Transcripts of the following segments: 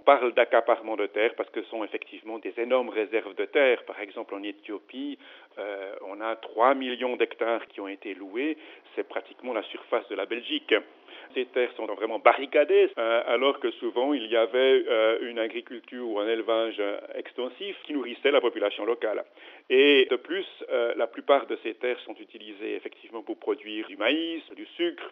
parle d'accaparement de terre parce que ce sont effectivement des énormes réserves de terre. Par exemple, en Éthiopie, on a 3 millions d'hectares qui ont été loués. C'est pratiquement la surface de la Belgique. Ces terres sont vraiment barricadées, alors que souvent il y avait une agriculture ou un élevage extensif qui nourrissait la population locale. Et de plus, la plupart de ces terres sont utilisées effectivement pour produire du maïs, du sucre,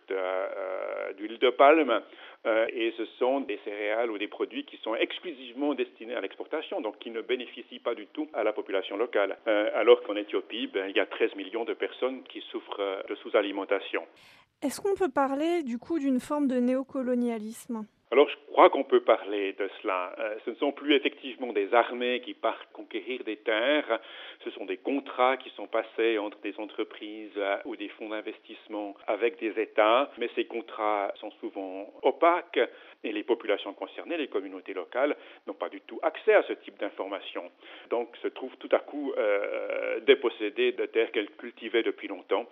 de l'huile de palme, et ce sont des céréales ou des produits qui sont exclusivement destinés à l'exportation, donc qui ne bénéficient pas du tout à la population locale. Alors qu'en Éthiopie, il y a 13 millions de personnes qui souffrent de sous-alimentation. Est-ce qu'on peut parler du coup d'une forme de néocolonialisme ? Alors, je crois qu'on peut parler de cela. Ce ne sont plus effectivement des armées qui partent conquérir des terres. Ce sont des contrats qui sont passés entre des entreprises ou des fonds d'investissement avec des États. Mais ces contrats sont souvent opaques et les populations concernées, les communautés locales, n'ont pas du tout accès à ce type d'informations. Donc, se trouvent tout à coup dépossédées de terres qu'elles cultivaient depuis longtemps.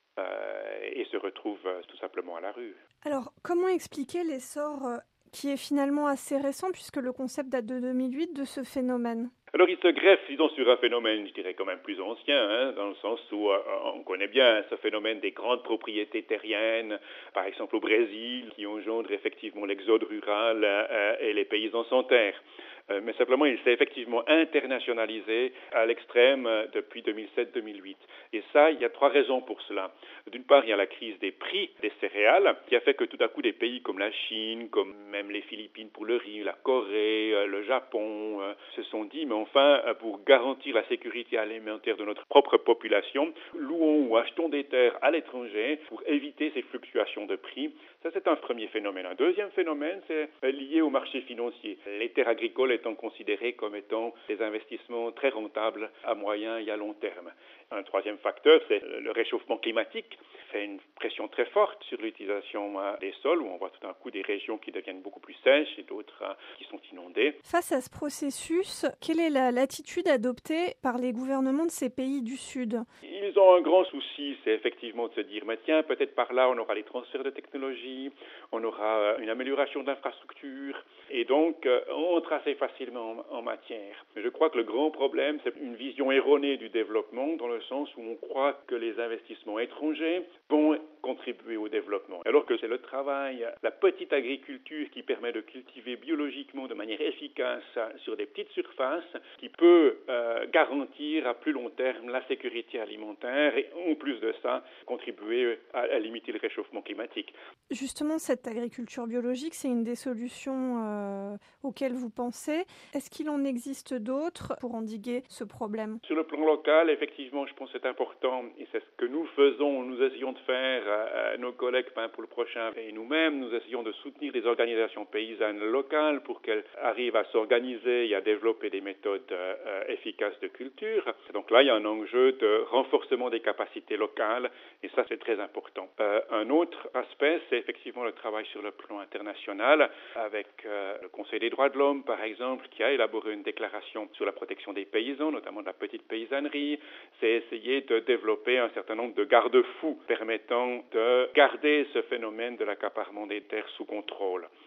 Et se retrouvent tout simplement à la rue. Alors, comment expliquer l'essor qui est finalement assez récent, puisque le concept date de 2008, de ce phénomène ? Alors il se greffe, disons, sur un phénomène, je dirais, quand même plus ancien, dans le sens où on connaît bien ce phénomène des grandes propriétés terriennes, par exemple au Brésil, qui engendre effectivement l'exode rural et les paysans sans terre. Mais simplement, il s'est effectivement internationalisé à l'extrême depuis 2007-2008. Et ça, il y a 3 raisons pour cela. D'une part, il y a la crise des prix des céréales, qui a fait que tout à coup, des pays comme la Chine, comme même les Philippines pour le riz, la Corée, le Japon, se sont dit, mais enfin, pour garantir la sécurité alimentaire de notre propre population, louons ou achetons des terres à l'étranger pour éviter ces fluctuations de prix. Ça, c'est un premier phénomène. Un deuxième phénomène, c'est lié au marché financier. Les terres agricoles étant considérées comme étant des investissements très rentables à moyen et à long terme. Un troisième facteur, c'est le réchauffement climatique. Fait une pression très forte sur l'utilisation des sols, où on voit tout d'un coup des régions qui deviennent beaucoup plus sèches et d'autres qui sont inondées. Face à ce processus, quelle est l'attitude adoptée par les gouvernements de ces pays du Sud ? Ils ont un grand souci, c'est effectivement de se dire, mais tiens, peut-être par là, on aura les transferts de technologie, on aura une amélioration d'infrastructures, et donc on entre assez facilement en matière. Mais je crois que le grand problème, c'est une vision erronée du développement, dans le sens où on croit que les investissements étrangers vont contribuer au développement, alors que c'est le travail, la petite agriculture qui permet de cultiver biologiquement de manière efficace sur des petites surfaces, qui peut garantir à plus long terme la sécurité alimentaire et en plus de ça, contribuer à limiter le réchauffement climatique. Justement, cette agriculture biologique, c'est une des solutions auxquelles vous pensez. Est-ce qu'il en existe d'autres pour endiguer ce problème ? Sur le plan local, effectivement, je pense que c'est important et c'est ce que nous faisons, nous essayons de faire nos collègues pour le prochain et nous-mêmes, nous essayons de soutenir les organisations paysannes locales pour qu'elles arrivent à s'organiser et à développer des méthodes efficaces de culture. Donc là, il y a un enjeu de renforcement des capacités locales et ça, c'est très important. Un autre aspect, c'est effectivement le travail sur le plan international avec le Conseil des droits de l'homme, par exemple, qui a élaboré une déclaration sur la protection des paysans, notamment de la petite paysannerie. C'est essayer de développer un certain nombre de garde-fous permettant de garder ce phénomène de l'accaparement des terres sous contrôle.